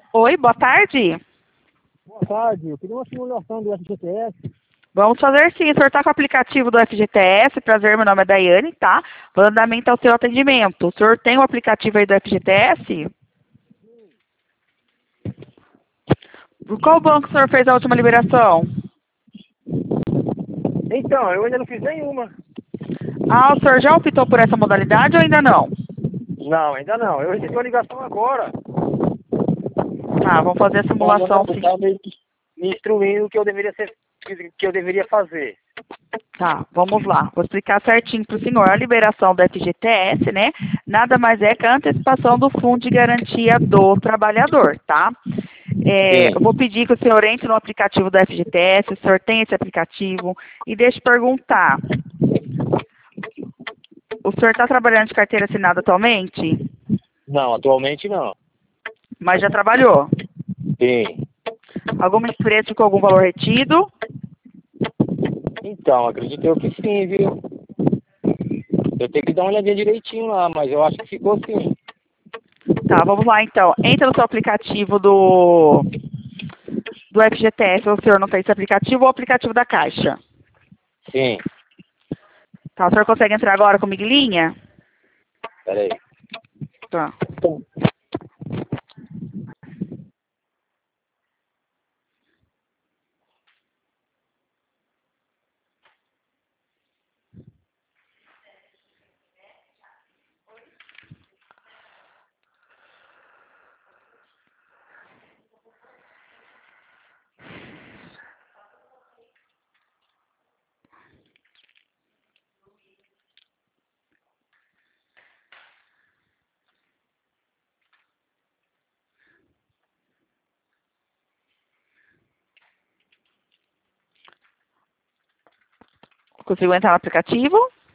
Oi, boa tarde. Boa tarde, eu queria uma simulação do FGTS. Vamos fazer sim. O senhor está com o aplicativo do FGTS? Prazer, meu nome é Daiane, tá? Vou andamento ao seu atendimento. O senhor tem o aplicativo aí do FGTS? Por qual banco o senhor fez a última liberação? Então, eu ainda não fiz nenhuma. Ah, o senhor já optou por essa modalidade ou ainda não? Não, ainda não. Eu recebi uma ligação agora. Tá, vamos fazer a simulação sim. Tá meio que me instruindo o que eu deveria que eu deveria fazer. Tá, vamos lá. Vou explicar certinho para o senhor. A liberação do FGTS, né? Nada mais é que a antecipação do Fundo de Garantia do Trabalhador, tá? Sim. Eu vou pedir que o senhor entre no aplicativo do FGTS, o senhor tem esse aplicativo, e deixe eu perguntar. O senhor está trabalhando de carteira assinada atualmente? Não, atualmente não. Mas já trabalhou? Sim. Alguma empresa com algum valor retido? Então, acredito eu que sim, viu? Eu tenho que dar uma olhadinha direitinho lá, mas eu acho que ficou sim. Tá, vamos lá então. Entra no seu aplicativo do FGTS, o senhor não tem esse aplicativo ou o aplicativo da Caixa? Sim. Tá, o senhor consegue entrar agora com miguelinha? Peraí. Tá. Conseguiu entrar no aplicativo?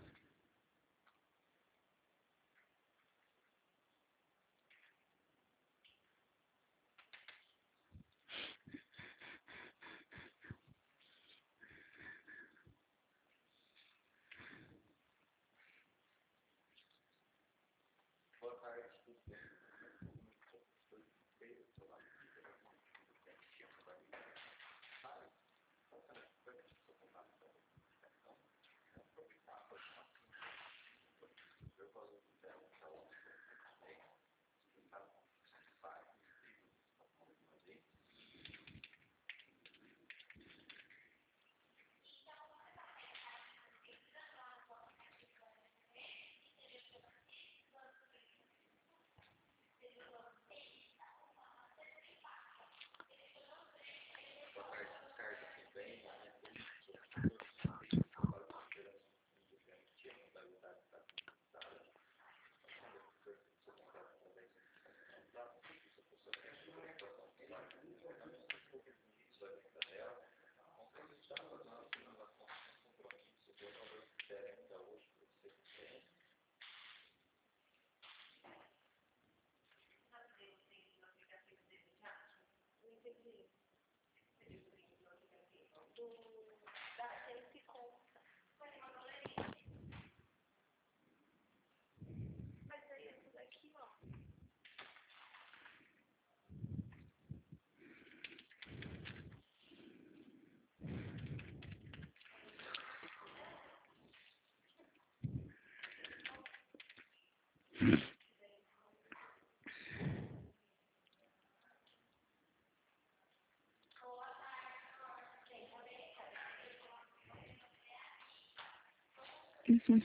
Uhum.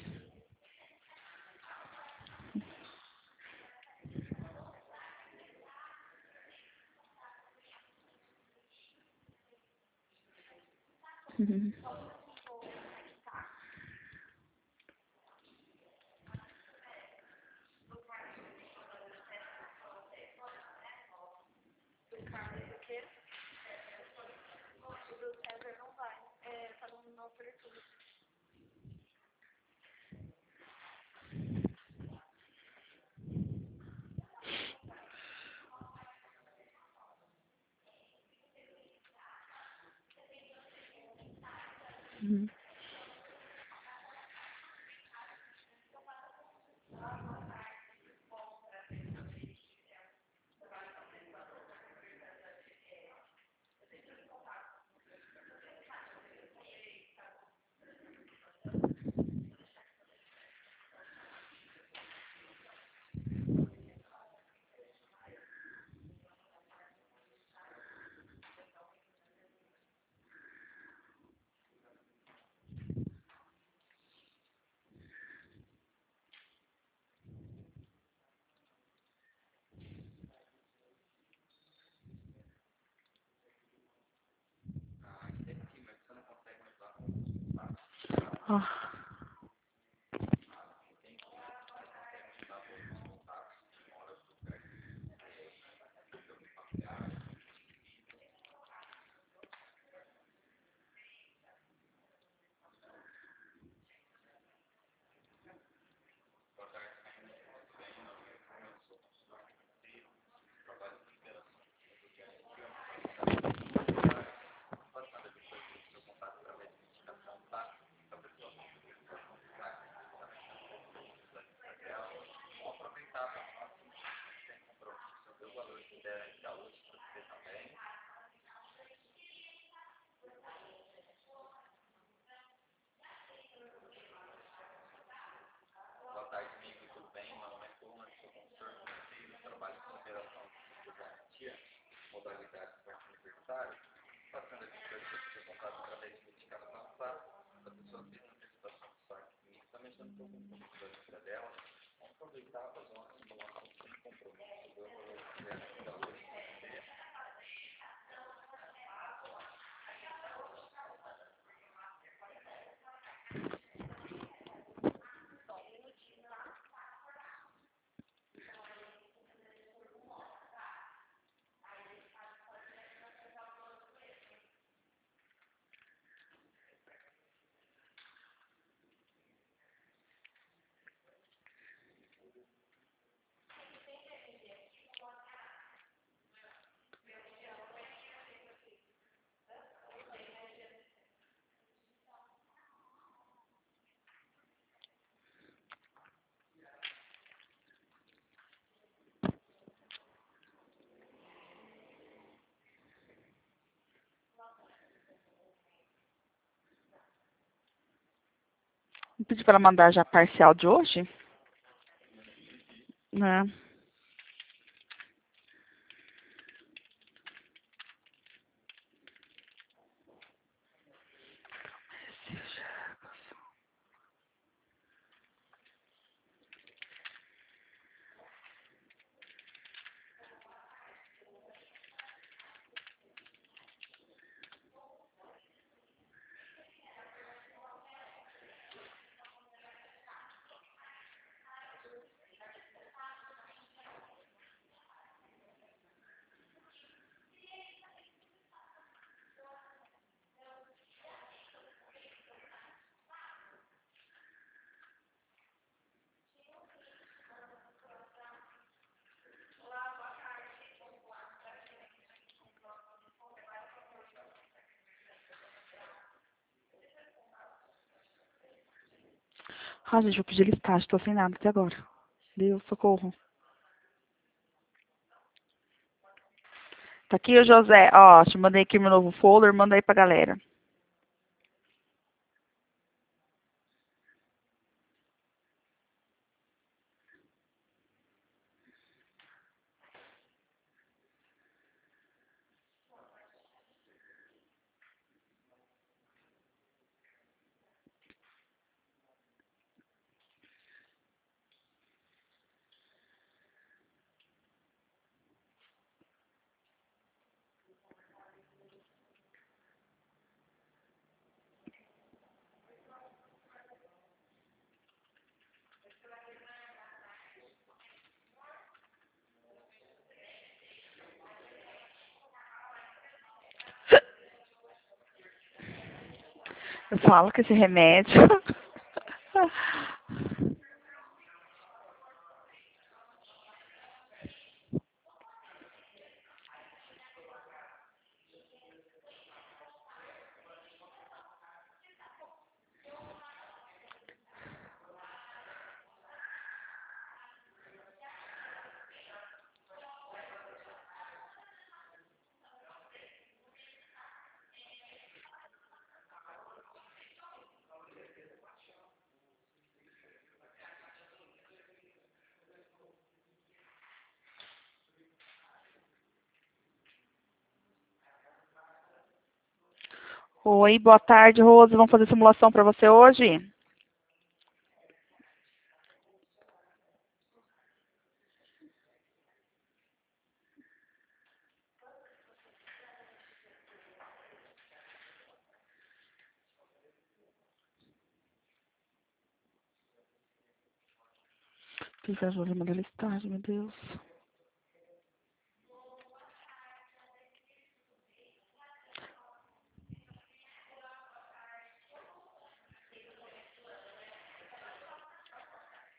Uhum. Uhum. Ah. Vou pedir para ela mandar já a parcial de hoje. Né? Ah, gente, vou pedir listagem, tô sem nada até agora. Deus, socorro. Tá aqui o José, ó, te mandei aqui meu novo folder, manda aí pra galera. Eu falo que esse remédio. Oi, boa tarde, Rose. Vamos fazer simulação para você hoje? Fica a Júlia, mandando listagem, meu Deus.